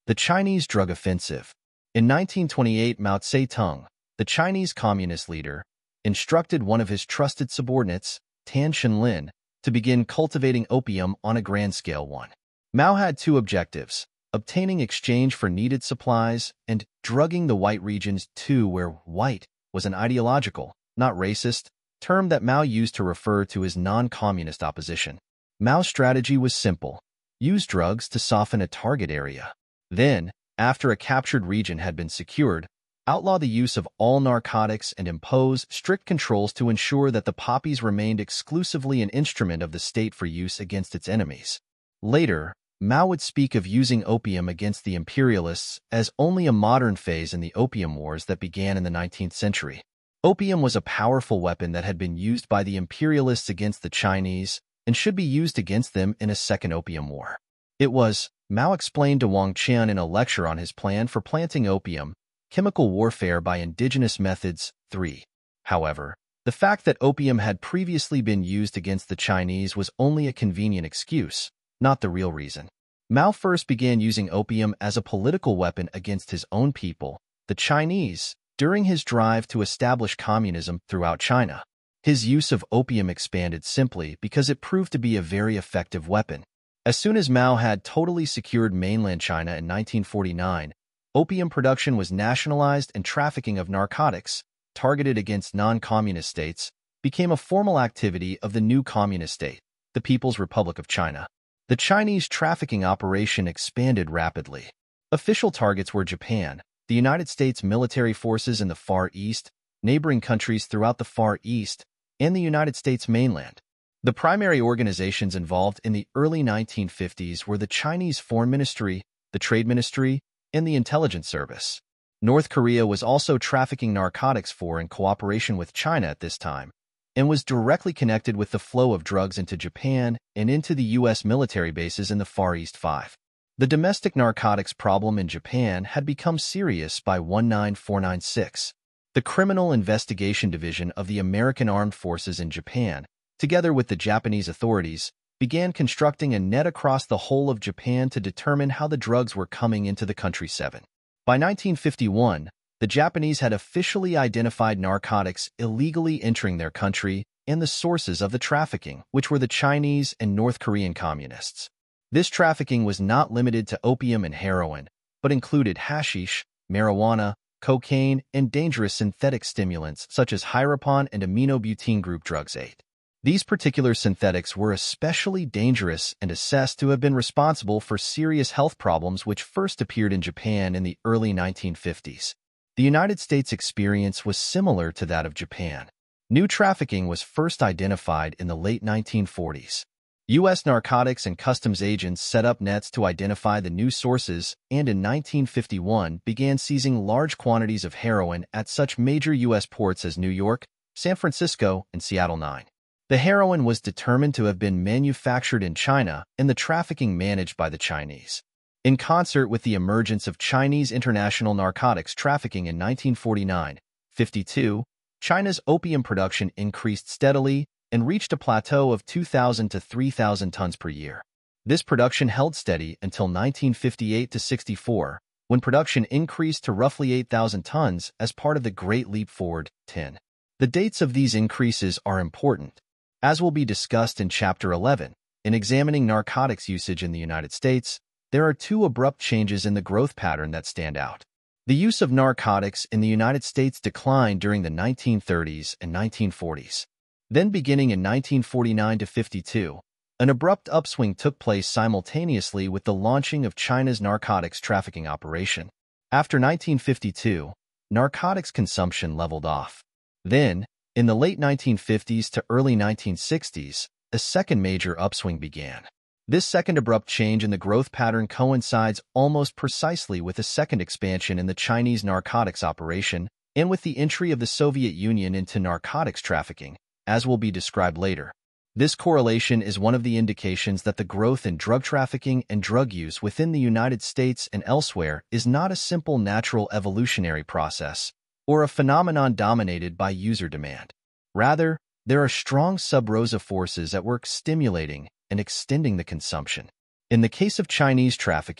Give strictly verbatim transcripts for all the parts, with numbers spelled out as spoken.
The Chinese Drug Offensive. In nineteen twenty-eight, Mao Zedong, the Chinese communist leader, instructed one of his trusted subordinates, Tan Shenlin, to begin cultivating opium on a grand scale. One. Mao had two objectives: obtaining exchange for needed supplies and drugging the white regions too, where white was an ideological, not racist, term that Mao used to refer to his non-communist opposition. Mao's strategy was simple: use drugs to soften a target area. Then, after a captured region had been secured, outlaw the use of all narcotics and impose strict controls to ensure that the poppies remained exclusively an instrument of the state for use against its enemies. Later, Mao would speak of using opium against the imperialists as only a modern phase in the opium wars that began in the nineteenth century. Opium was a powerful weapon that had been used by the imperialists against the Chinese and should be used against them in a second opium war. It was, Mao explained to Wang Qian in a lecture on his plan for planting opium, chemical warfare by indigenous methods. three. However, the fact that opium had previously been used against the Chinese was only a convenient excuse, not the real reason. Mao first began using opium as a political weapon against his own people, the Chinese, during his drive to establish communism throughout China. His use of opium expanded simply because it proved to be a very effective weapon. As soon as Mao had totally secured mainland China in nineteen forty-nine, opium production was nationalized and trafficking of narcotics, targeted against non-communist states, became a formal activity of the new communist state, the People's Republic of China. The Chinese trafficking operation expanded rapidly. Official targets were Japan, the United States military forces in the Far East, neighboring countries throughout the Far East, and the United States mainland. The primary organizations involved in the early nineteen fifties were the Chinese Foreign Ministry, the Trade Ministry, and the Intelligence Service. North Korea was also trafficking narcotics for in cooperation with China at this time, and was directly connected with the flow of drugs into Japan and into the U S military bases in the Far East. five. The domestic narcotics problem in Japan had become serious by nineteen ninety-six. The Criminal Investigation Division of the American Armed Forces in Japan, together with the Japanese authorities, began constructing a net across the whole of Japan to determine how the drugs were coming into the country. seven. By nineteen fifty-one, the Japanese had officially identified narcotics illegally entering their country and the sources of the trafficking, which were the Chinese and North Korean communists. This trafficking was not limited to opium and heroin, but included hashish, marijuana, cocaine, and dangerous synthetic stimulants such as Hyropon and aminobutene group drugs. eight. These particular synthetics were especially dangerous and assessed to have been responsible for serious health problems which first appeared in Japan in the early nineteen fifties. The United States experience was similar to that of Japan. New trafficking was first identified in the late nineteen forties. U S narcotics and customs agents set up nets to identify the new sources and in nineteen fifty-one began seizing large quantities of heroin at such major U S ports as New York, San Francisco, and Seattle. nine. The heroin was determined to have been manufactured in China and the trafficking managed by the Chinese. In concert with the emergence of Chinese international narcotics trafficking in nineteen forty-nine fifty-two, China's opium production increased steadily and reached a plateau of two thousand to three thousand tons per year. This production held steady until nineteen fifty-eight to sixty-four, when production increased to roughly eight thousand tons as part of the Great Leap Forward. ten. The dates of these increases are important, as will be discussed in Chapter eleven. In examining narcotics usage in the United States, there are two abrupt changes in the growth pattern that stand out. The use of narcotics in the United States declined during the nineteen thirties and nineteen forties. Then beginning in nineteen forty-nine to fifty-two, an abrupt upswing took place simultaneously with the launching of China's narcotics trafficking operation. After nineteen fifty-two, narcotics consumption leveled off. Then, in the late nineteen fifties to early nineteen sixties, a second major upswing began. This second abrupt change in the growth pattern coincides almost precisely with a second expansion in the Chinese narcotics operation and with the entry of the Soviet Union into narcotics trafficking, as will be described later. This correlation is one of the indications that the growth in drug trafficking and drug use within the United States and elsewhere is not a simple natural evolutionary process or a phenomenon dominated by user demand. Rather, there are strong sub-rosa forces at work stimulating and extending the consumption. In the case of Chinese trafficking,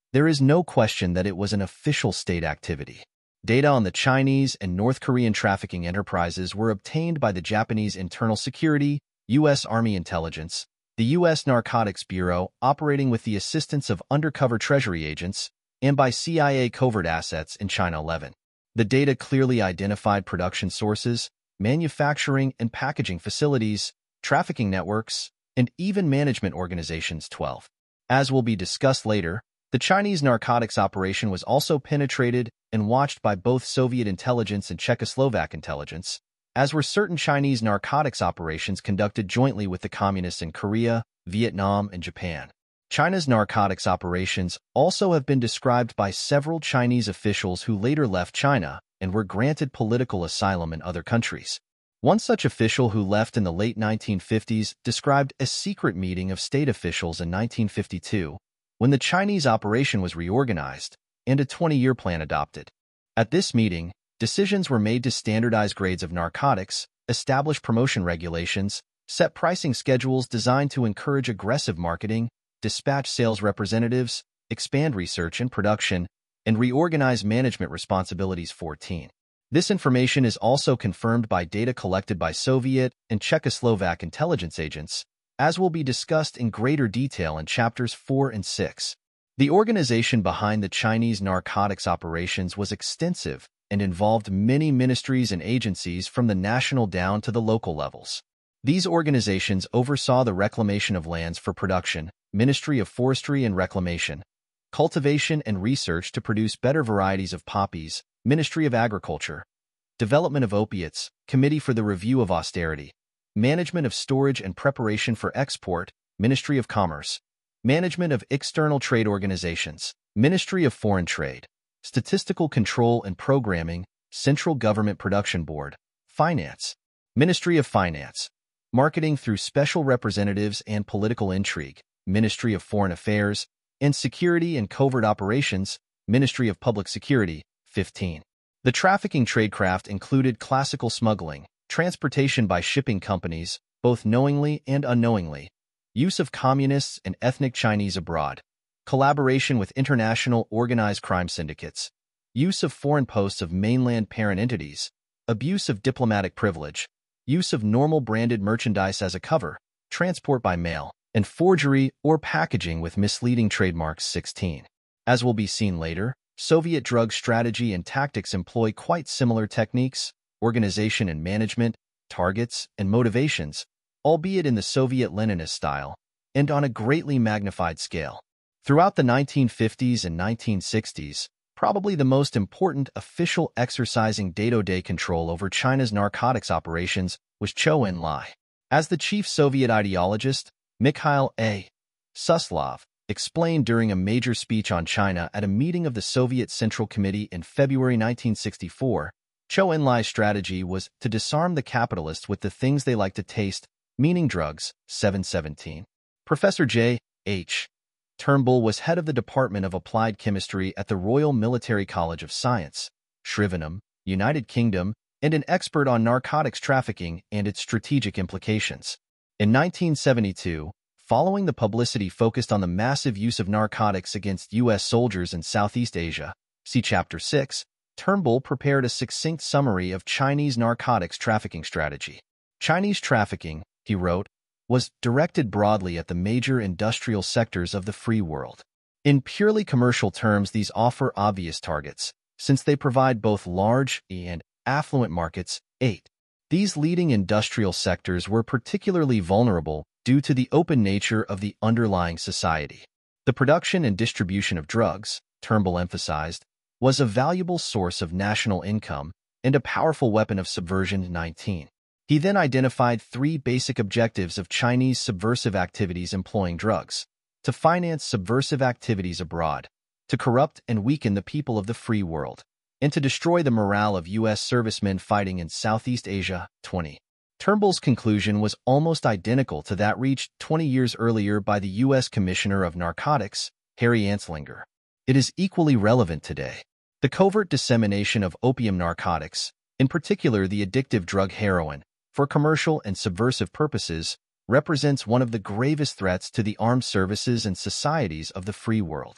There is no question that it was an official state activity. Data on the Chinese and North Korean trafficking enterprises were obtained by the Japanese Internal Security, U S Army Intelligence, the U S Narcotics Bureau operating with the assistance of undercover Treasury agents, and by C I A covert assets in China eleven. The data clearly identified production sources, manufacturing and packaging facilities, trafficking networks, and even management organizations twelve. As will be discussed later, the Chinese narcotics operation was also penetrated and watched by both Soviet intelligence and Czechoslovak intelligence, as were certain Chinese narcotics operations conducted jointly with the communists in Korea, Vietnam, and Japan. China's narcotics operations also have been described by several Chinese officials who later left China and were granted political asylum in other countries. One such official who left in the late nineteen fifties described a secret meeting of state officials in nineteen fifty-two, when the Chinese operation was reorganized and a twenty-year plan adopted. At this meeting, decisions were made to standardize grades of narcotics, establish promotion regulations, set pricing schedules designed to encourage aggressive marketing, dispatch sales representatives, expand research and production, and reorganize management responsibilities. fourteen. This information is also confirmed by data collected by Soviet and Czechoslovak intelligence agents, as will be discussed in greater detail in chapters four and six. The organization behind the Chinese narcotics operations was extensive and involved many ministries and agencies from the national down to the local levels. These organizations oversaw the reclamation of lands for production, Ministry of Forestry and Reclamation, cultivation and research to produce better varieties of poppies, Ministry of Agriculture, development of opiates, Committee for the Review of Austerity, management of storage and preparation for export, Ministry of Commerce, management of external trade organizations, Ministry of Foreign Trade, statistical control and programming, Central Government Production Board, finance, Ministry of Finance, marketing through special representatives and political intrigue, Ministry of Foreign Affairs, and security and covert operations, Ministry of Public Security, fifteen. The trafficking tradecraft included classical smuggling, transportation by shipping companies, both knowingly and unknowingly, use of communists and ethnic Chinese abroad, collaboration with international organized crime syndicates, use of foreign posts of mainland parent entities, abuse of diplomatic privilege, use of normal branded merchandise as a cover, transport by mail, and forgery or packaging with misleading trademarks. sixteen. As will be seen later, Soviet drug strategy and tactics employ quite similar techniques, organization and management, targets, and motivations, albeit in the Soviet Leninist style, and on a greatly magnified scale. Throughout the nineteen fifties and nineteen sixties, probably the most important official exercising day-to-day control over China's narcotics operations was Zhou Enlai. As the chief Soviet ideologist, Mikhail A. Suslov explained during a major speech on China at a meeting of the Soviet Central Committee in February nineteen sixty-four, Zhou Enlai's strategy was to disarm the capitalists with the things they like to taste, meaning drugs. seven seventeen. Professor J. H. Turnbull was head of the Department of Applied Chemistry at the Royal Military College of Science, Shrivenham, United Kingdom, and an expert on narcotics trafficking and its strategic implications. In nineteen seventy-two, following the publicity focused on the massive use of narcotics against U S soldiers in Southeast Asia, see Chapter six, Turnbull prepared a succinct summary of Chinese narcotics trafficking strategy. Chinese trafficking, he wrote, was directed broadly at the major industrial sectors of the free world. In purely commercial terms, these offer obvious targets, since they provide both large and affluent markets. eight. These leading industrial sectors were particularly vulnerable due to the open nature of the underlying society. The production and distribution of drugs, Turnbull emphasized, was a valuable source of national income and a powerful weapon of subversion. nineteen. He then identified three basic objectives of Chinese subversive activities employing drugs: to finance subversive activities abroad, to corrupt and weaken the people of the free world, and to destroy the morale of U S servicemen fighting in Southeast Asia. twenty. Turnbull's conclusion was almost identical to that reached twenty years earlier by the U S Commissioner of Narcotics, Harry Anslinger. It is equally relevant today. The covert dissemination of opium narcotics, in particular the addictive drug heroin, for commercial and subversive purposes, represents one of the gravest threats to the armed services and societies of the free world.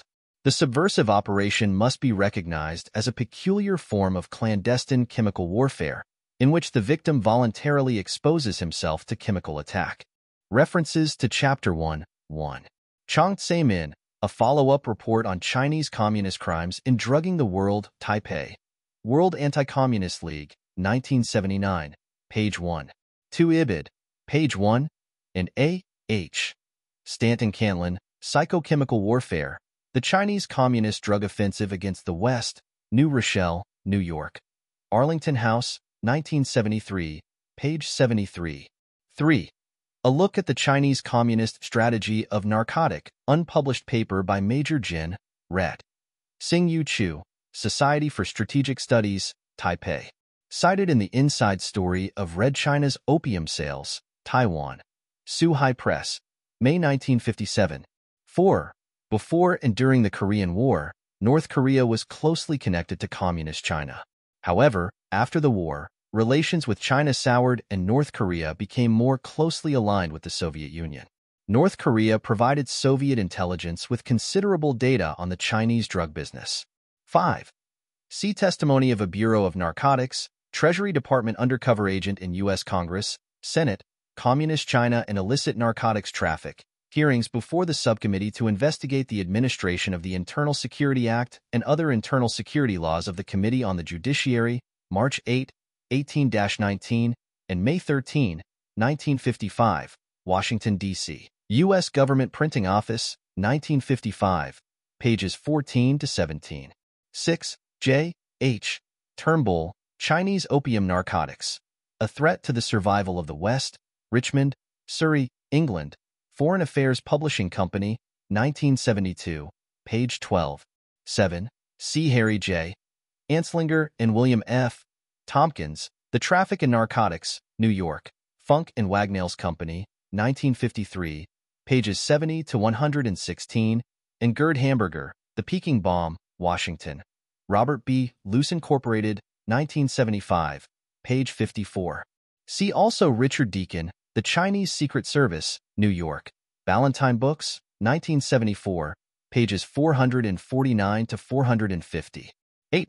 The subversive operation must be recognized as a peculiar form of clandestine chemical warfare, in which the victim voluntarily exposes himself to chemical attack. References to Chapter one, one. Chiang Tsai-min, a follow-up report on Chinese communist crimes in drugging the world, Taipei. World Anti-Communist League, nineteen seventy-nine, page one. two Ibid, page one, and A. H. Stanton-Cantlin, Psychochemical Warfare, The Chinese Communist Drug Offensive Against the West, New Rochelle, New York. Arlington House, nineteen seventy-three, page seventy-three. three. A Look at the Chinese Communist Strategy of Narcotic, unpublished paper by Major Jin, Ret. Xingyu Chu, Society for Strategic Studies, Taipei. Cited in the Inside Story of Red China's Opium Sales, Taiwan. Suhai Press, May nineteen fifty-seven. four. Before and during the Korean War, North Korea was closely connected to Communist China. However, after the war, relations with China soured and North Korea became more closely aligned with the Soviet Union. North Korea provided Soviet intelligence with considerable data on the Chinese drug business. five. See testimony of a Bureau of Narcotics, Treasury Department undercover agent in U S Congress, Senate, Communist China and illicit narcotics traffic, hearings before the subcommittee to investigate the administration of the Internal Security Act and other internal security laws of the Committee on the Judiciary, March eighth, eighteen nineteen, and May thirteenth, nineteen fifty-five, Washington, D C U S Government Printing Office, nineteen fifty-five, pages fourteen to seventeen. six. J. H. Turnbull, Chinese Opium Narcotics, A Threat to the Survival of the West, Richmond, Surrey, England, Foreign Affairs Publishing Company, nineteen seventy-two, page twelve. seven. C. Harry J. Anslinger and William F. Tompkins, The Traffic in Narcotics, New York, Funk and Wagnalls Company, nineteen fifty-three, pages seventy to one hundred sixteen, and Gerd Hamburger, The Peking Bomb, Washington. Robert B. Luce Incorporated, nineteen seventy-five, page fifty-four. See also Richard Deacon, The Chinese Secret Service, New York, Ballantine Books, nineteen seventy-four, pages four hundred forty-nine to four hundred fifty. eight.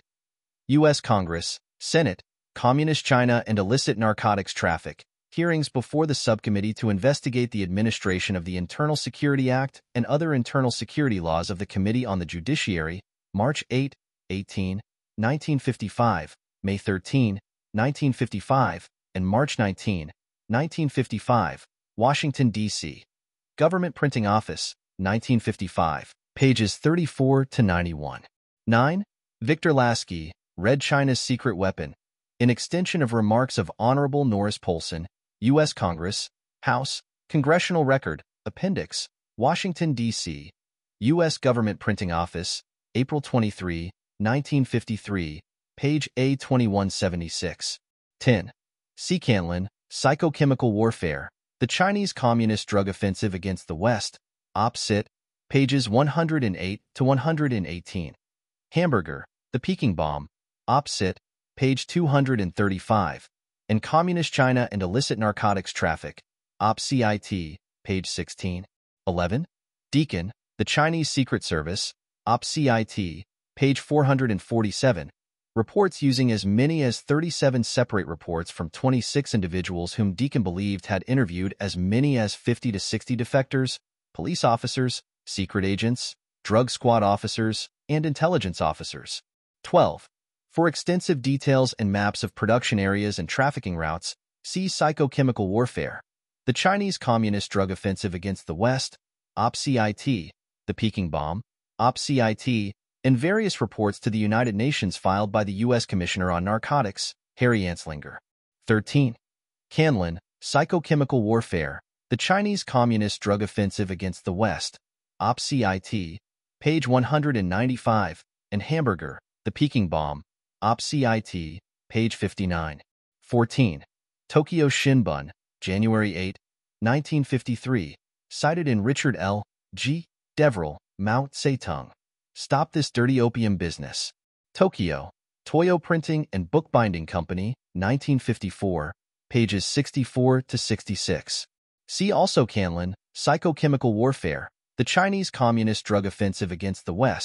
U S Congress, Senate, Communist China and Illicit Narcotics Traffic, hearings before the subcommittee to investigate the administration of the Internal Security Act and other internal security laws of the Committee on the Judiciary, March eighth, eighteen, nineteen fifty-five, May thirteenth, nineteen fifty-five, and March nineteenth, nineteen fifty-five, Washington, D C Government Printing Office, nineteen fifty-five, pages thirty-four to ninety-one. nine. Victor Lasky, Red China's Secret Weapon, an extension of remarks of Honorable Norris Polson, U S Congress, House, Congressional Record, Appendix, Washington, D C U S Government Printing Office, April twenty-third, nineteen fifty-three, page A twenty-one seventy-six. ten. C. Cantlin, Psychochemical Warfare, The Chinese Communist Drug Offensive Against the West, Op. Cit., pages one hundred eight to one hundred eighteen. Hamburger, The Peking Bomb, Op. Cit., page two hundred thirty-five, and Communist China and Illicit Narcotics Traffic, Op. Cit., page sixteen. eleven. Deacon, The Chinese Secret Service, Op. Cit., page four hundred forty-seven, reports using as many as thirty-seven separate reports from twenty-six individuals whom Deacon believed had interviewed as many as fifty to sixty defectors, police officers, secret agents, drug squad officers, and intelligence officers. twelve. For extensive details and maps of production areas and trafficking routes, see Psychochemical Warfare, The Chinese Communist Drug Offensive Against the West, Op. Cit., The Peking Bomb, Op. Cit., and various reports to the United Nations filed by the U S Commissioner on Narcotics, Harry Anslinger. thirteen. Cantlin, Psychochemical Warfare, The Chinese Communist Drug Offensive Against the West, Op. Cit., page one hundred ninety-five, and Hamburger, The Peking Bomb, Op. Cit., page fifty-nine. fourteen. Tokyo Shinbun, January eighth, nineteen fifty-three, cited in Richard L. G. Deverell, Mao Zedong. Stop This Dirty Opium Business. Tokyo, Toyo Printing and Bookbinding Company, nineteen fifty-four, pages sixty-four to sixty-six. See also Cantlin, Psychochemical Warfare, The Chinese Communist Drug Offensive Against the West,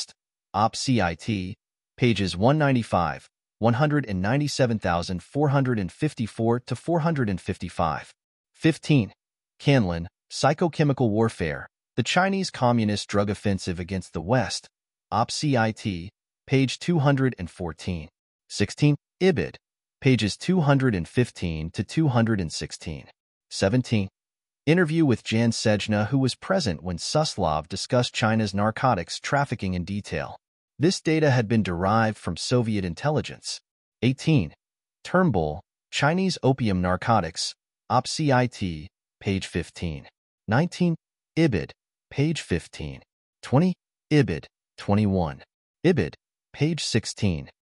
O P C I T, pages one ninety-five, one ninety-seven thousand four hundred fifty-four to four hundred fifty-five. fifteen. Canlin, Psychochemical Warfare, the Chinese Communist Drug Offensive Against the West, O P C I T, page two hundred fourteen. sixteen. Ibid, pages two hundred fifteen to two hundred sixteen. seventeen. Interview with Jan Sejna, who was present when Suslov discussed China's narcotics trafficking in detail. This data had been derived from Soviet intelligence. eighteen. Turnbull, Chinese Opium Narcotics, O P C I T, page fifteen. nineteen. Ibid, page fifteen. twenty. Ibid, twenty-one. Ibid, page sixteen.